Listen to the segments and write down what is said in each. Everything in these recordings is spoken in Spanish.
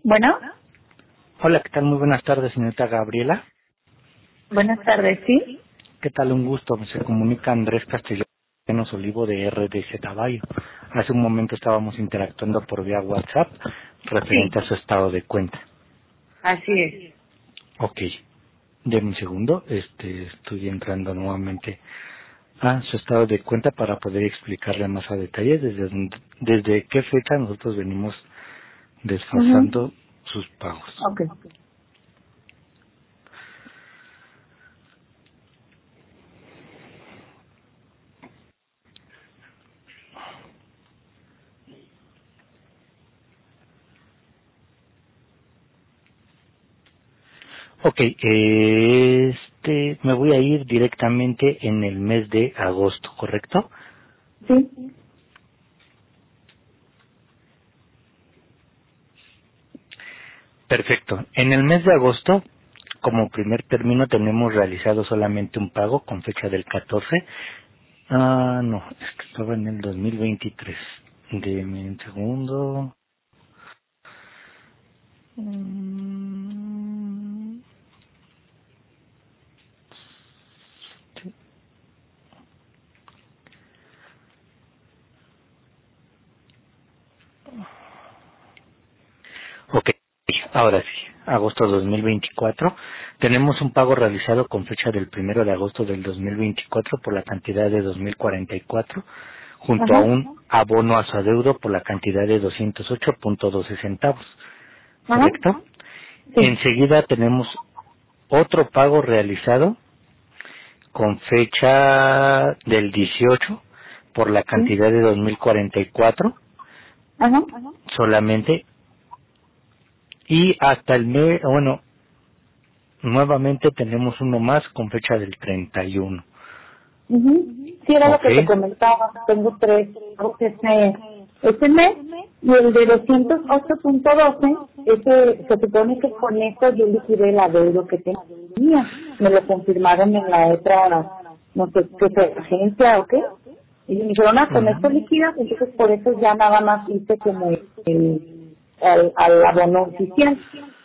Bueno, Hola, ¿qué tal? Muy buenas tardes, señorita Gabriela. buenas tardes, ¿sí? ¿Qué tal? Un gusto. Se comunica Andrés Castellanos Olivo de RDC Caballo. Hace un momento estábamos interactuando por vía WhatsApp referente Sí, a su estado de cuenta. así es. Ok, denme un segundo. Estoy entrando nuevamente a su estado de cuenta para poder explicarle más a detalle desde qué fecha nosotros venimos Ujú. desfasando sus pagos. Ok. Ok, me voy a ir directamente en el mes de agosto, ¿correcto? Sí. Perfecto. En el mes de agosto, como primer término, tenemos realizado solamente un pago con fecha del 14. Ah, no, es que estaba en el 2023. Deme un segundo. Mm, Ok, ahora sí, agosto 2024. Tenemos un pago realizado con fecha del 1 de agosto del 2024 por la cantidad de 2.044, junto a Ajá. un abono a su adeudo por la cantidad de 208.12 centavos, Ajá. ¿correcto? Sí. Enseguida tenemos otro pago realizado con fecha del 18 por la Sí. cantidad de 2.044 Ajá. solamente, y hasta el mes, bueno, nuevamente tenemos uno más con fecha del 31. Ujú. Sí, era lo Ok. que te comentaba. Tengo tres pagos este mes y el de 208.12, ese se supone que con eso yo liquidé el adeudo que tenía. Me lo confirmaron en la otra, no sé qué fue, agencia o qué. Y me dijeron, con esto Ujú. liquidas, entonces por eso ya nada más hice como al abono oficial.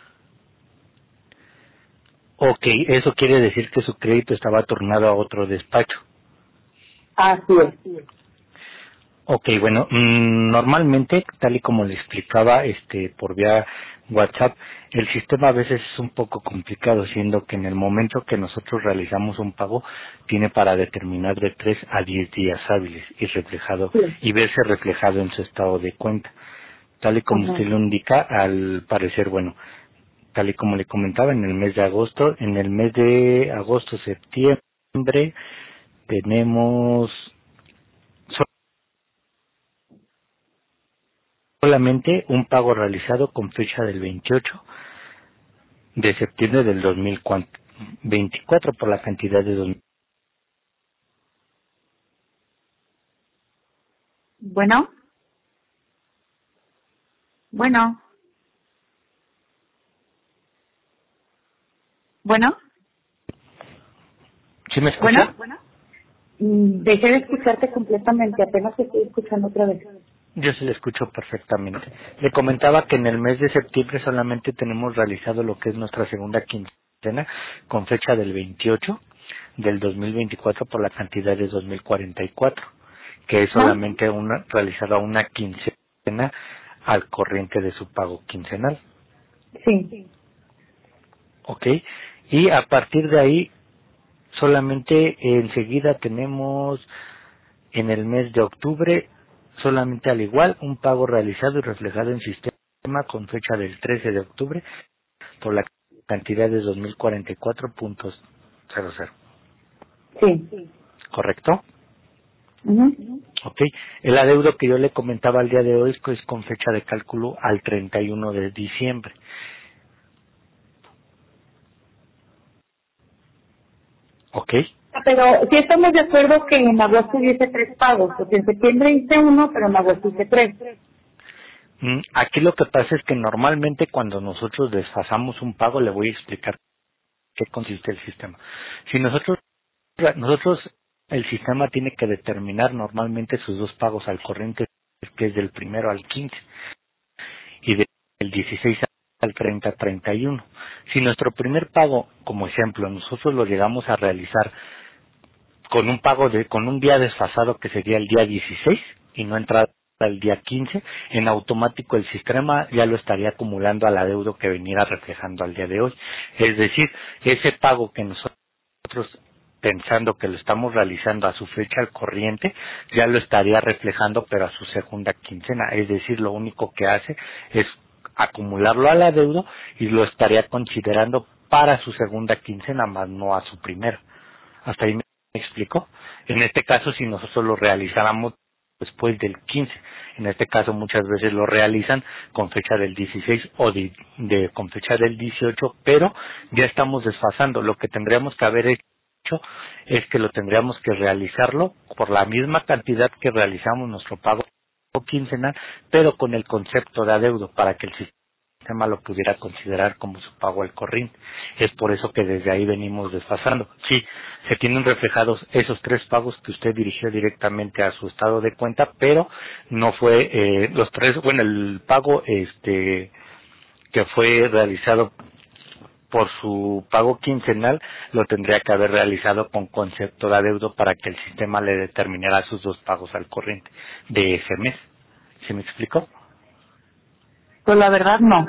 Ok, eso quiere decir que su crédito estaba turnado a otro despacho. Así es. Ok, bueno, normalmente, tal y como le explicaba por vía WhatsApp, el sistema a veces es un poco complicado, siendo que en el momento que nosotros realizamos un pago, tiene para determinar de 3 a 10 días hábiles Sí. y verse reflejado en su estado de cuenta. Tal y como Ajá. usted lo indica, al parecer, bueno, tal y como le comentaba, en el mes de agosto, septiembre, tenemos solamente un pago realizado con fecha del 28 de septiembre del 2024 por la cantidad de 2.000. Bueno, bueno, bueno, ¿Sí me bueno. escucha? Dejé de escucharte completamente, apenas te estoy escuchando otra vez. Yo se le escucho perfectamente. Le comentaba que en el mes de septiembre solamente tenemos realizado lo que es nuestra segunda quincena con fecha del 28 del 2024 por la cantidad de 2.044, que es ¿No? solamente realizada una quincena al corriente de su pago quincenal. Sí. ¿Ok? Y a partir de ahí solamente enseguida tenemos en el mes de octubre solamente al igual un pago realizado y reflejado en sistema con fecha del 13 de octubre por la cantidad de 2.044.00. Sí. ¿Correcto? Ujú. Ok. El adeudo que yo le comentaba el día de hoy es con fecha de cálculo al 31 de diciembre. ¿Ok? Pero sí estamos de acuerdo que en agosto hice tres pagos, porque en septiembre hice uno, pero en agosto hice tres. Aquí lo que pasa es que normalmente cuando nosotros desfasamos un pago, le voy a explicar qué consiste el sistema. Si nosotros el sistema tiene que determinar normalmente sus dos pagos al corriente, que es del 1 al 15 y del 16 al 30-31. Si nuestro primer pago, como ejemplo, nosotros lo llegamos a realizar con un con un día desfasado que sería el día 16 y no entrar el día 15, en automático el sistema ya lo estaría acumulando al adeudo que veniera reflejando al día de hoy. Es decir, ese pago que nosotros, pensando que lo estamos realizando a su fecha al corriente, ya lo estaría reflejando pero a su segunda quincena. Es decir, lo único que hace es acumularlo al adeudo y lo estaría considerando para su segunda quincena, más no a su primera. ¿Hasta ahí me explico? En este caso, si nosotros lo realizáramos después del 15, en este caso muchas veces lo realizan con fecha del 16 o con fecha del 18, pero ya estamos desfasando. Lo que tendríamos que haber hecho es que lo tendríamos que realizarlo por la misma cantidad que realizamos nuestro pago quincenal, pero con el concepto de adeudo para que el sistema lo pudiera considerar como su pago al corriente. Es por eso que desde ahí venimos desfasando. Sí, se tienen reflejados esos 3 pagos que usted dirigió directamente a su estado de cuenta, pero no fue los 3, bueno, el pago que fue realizado por su pago quincenal lo tendría que haber realizado con concepto de adeudo para que el sistema le determinara sus 2 pagos al corriente de ese mes. ¿Sí me explicó? Pues la verdad no.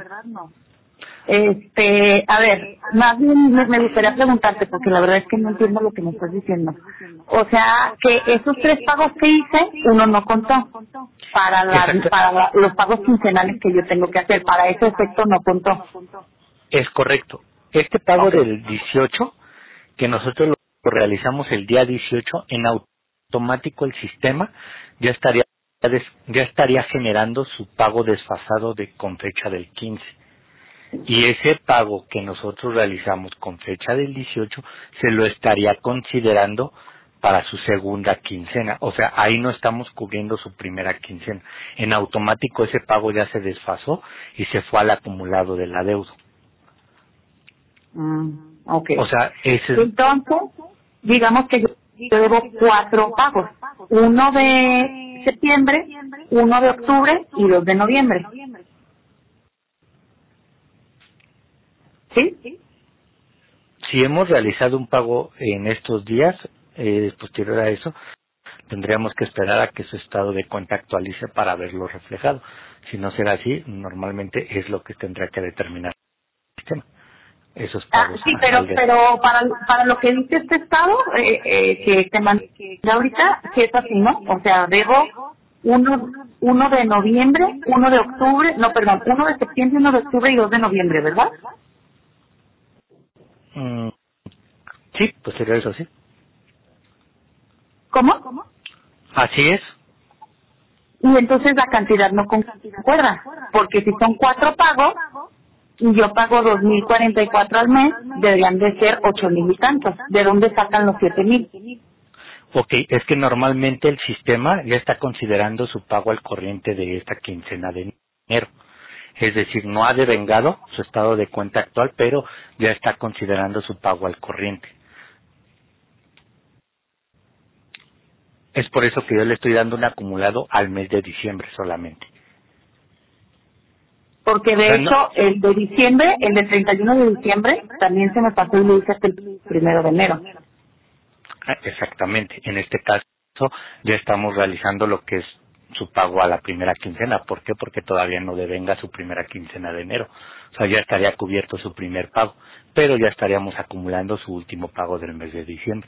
A ver, más bien me gustaría preguntarte, porque la verdad es que no entiendo lo que me estás diciendo. O sea, que esos 3 pagos que hice, uno no contó para los pagos quincenales que yo tengo que hacer. Para ese efecto no contó. Es correcto. Este pago Okay. del 18, que nosotros lo realizamos el día 18, en automático el sistema ya estaría generando su pago desfasado con fecha del 15. Y ese pago que nosotros realizamos con fecha del 18 se lo estaría considerando para su segunda quincena. O sea, ahí no estamos cubriendo su primera quincena. En automático ese pago ya se desfasó y se fue al acumulado del adeudo. Okay. O sea, Entonces, digamos que yo debo 4 pagos. Uno de septiembre, uno de octubre y 2 de noviembre. ¿Sí? si hemos realizado un pago en estos días, posterior a eso, tendríamos que esperar a que su estado de cuenta actualice para verlo reflejado. Si no será así, normalmente es lo que tendrá que determinar el sistema. Esos pagos. Sí, pero para lo que dice este estado, que te mandé ahorita, sí es así, ¿no? O sea, debo uno de noviembre, uno de octubre, no, perdón, uno de septiembre, uno de octubre y 2 de noviembre, ¿verdad? Sí, pues sería eso, sí. ¿Cómo? Así es. Y entonces la cantidad no concuerda, porque si son 4 pagos, y yo pago 2,044 al mes, deberían de ser 8,000 y tantos. ¿De dónde sacan los 7,000? Ok, es que normalmente el sistema ya está considerando su pago al corriente de esta quincena de enero. Es decir, no ha devengado su estado de cuenta actual, pero ya está considerando su pago al corriente. Es por eso que yo le estoy dando un acumulado al mes de diciembre solamente. Porque de hecho, el de diciembre, el del 31 de diciembre, también se me pasó y lo hice hasta el 1 de enero. Exactamente. En este caso ya estamos realizando lo que es su pago a la primera quincena. ¿Por qué? Porque todavía no devenga su primera quincena de enero. O sea, ya estaría cubierto su primer pago, pero ya estaríamos acumulando su último pago del mes de diciembre.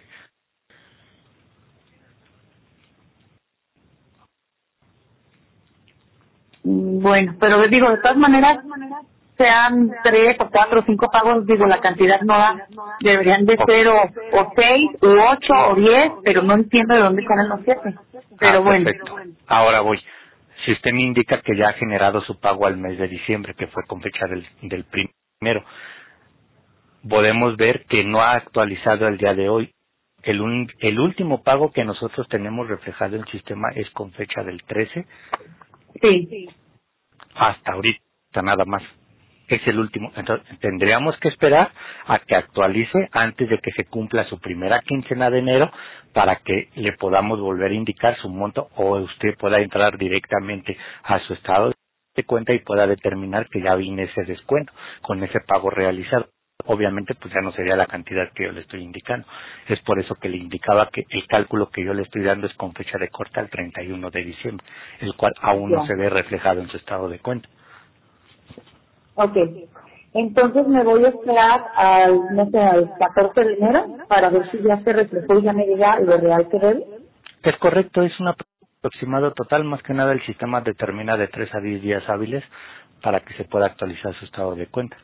Bueno, pero digo, de todas maneras, sean 3 o 4 o 5 pagos, digo, la cantidad no da, deberían de ser o 6 u 8 o 10, pero no entiendo de dónde salen los 7. Pero bueno. Perfecto. Ahora voy. Si usted me indica que ya ha generado su pago al mes de diciembre, que fue con fecha del primero, podemos ver que no ha actualizado el día de hoy. El último pago que nosotros tenemos reflejado en el sistema es con fecha del 13. Sí. Hasta ahorita nada más. Es el último. Entonces, tendríamos que esperar a que actualice antes de que se cumpla su primera quincena de enero para que le podamos volver a indicar su monto o usted pueda entrar directamente a su estado de cuenta y pueda determinar que ya vine ese descuento con ese pago realizado. Obviamente pues ya no sería la cantidad que yo le estoy indicando. Es por eso que le indicaba que el cálculo que yo le estoy dando es con fecha de corte al 31 de diciembre, el cual aún no Ya. se ve reflejado en su estado de cuenta. Ok. Entonces me voy a esperar al, no sé, al 14 de enero para ver si ya se reflejó y ya me diga lo real que debe. Es correcto, es un aproximado total, más que nada el sistema determina de 3 a 10 días hábiles para que se pueda actualizar su estado de cuenta.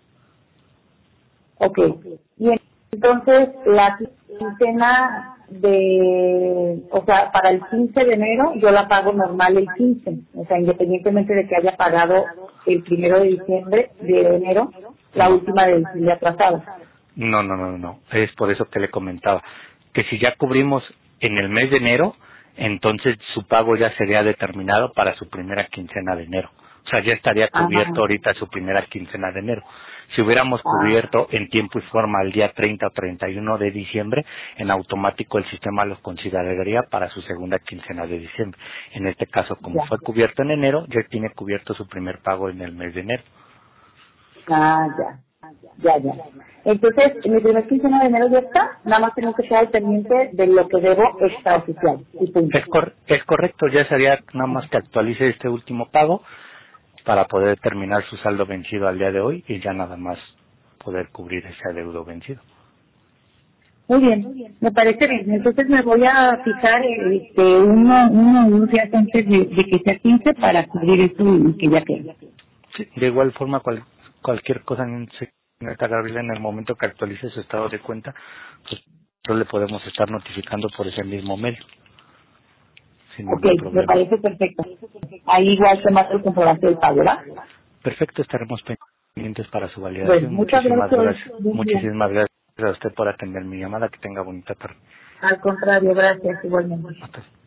Ok. Y entonces la quincena de, o sea, para el 15 de enero yo la pago normal el 15, o sea, independientemente de que haya pagado el 1 de enero, la No, última de diciembre atrasada. no. Es por eso que le comentaba que si ya cubrimos en el mes de enero, entonces su pago ya sería determinado para su primera quincena de enero. O sea, ya estaría cubierto Ajá. ahorita su primera quincena de enero. Si hubiéramos Ah, cubierto en tiempo y forma el día 30 o 31 de diciembre, en automático el sistema los consideraría para su segunda quincena de diciembre. En este caso, como ya. fue cubierto en enero, ya tiene cubierto su primer pago en el mes de enero. Ah, ya. Ya. Entonces, mi primer quincena de enero ya está, nada más tengo que estar al pendiente de lo que debo extraoficial. Y punto. Es correcto, ya sería nada más que actualice este último pago para poder terminar su saldo vencido al día de hoy y ya nada más poder cubrir ese adeudo vencido. Muy bien, me parece bien. Entonces me voy a fijar unos días antes de que sea 15 para cubrir esto y que ya quede. Sí, de igual forma, cualquier cosa, señorita Gabriela, en el momento que actualice su estado de cuenta, pues nosotros le podemos estar notificando por ese mismo medio, sin Ok, ningún me problema. parece perfecto. Ahí igual se mata el comprobante del pago, ¿verdad? Perfecto, estaremos pendientes para su Bueno, validación. muchas Muchísimas gracias. gracias. Buen día. Muchísimas gracias a usted por atender mi llamada. Que tenga bonita tarde. Al contrario, gracias igualmente. Hasta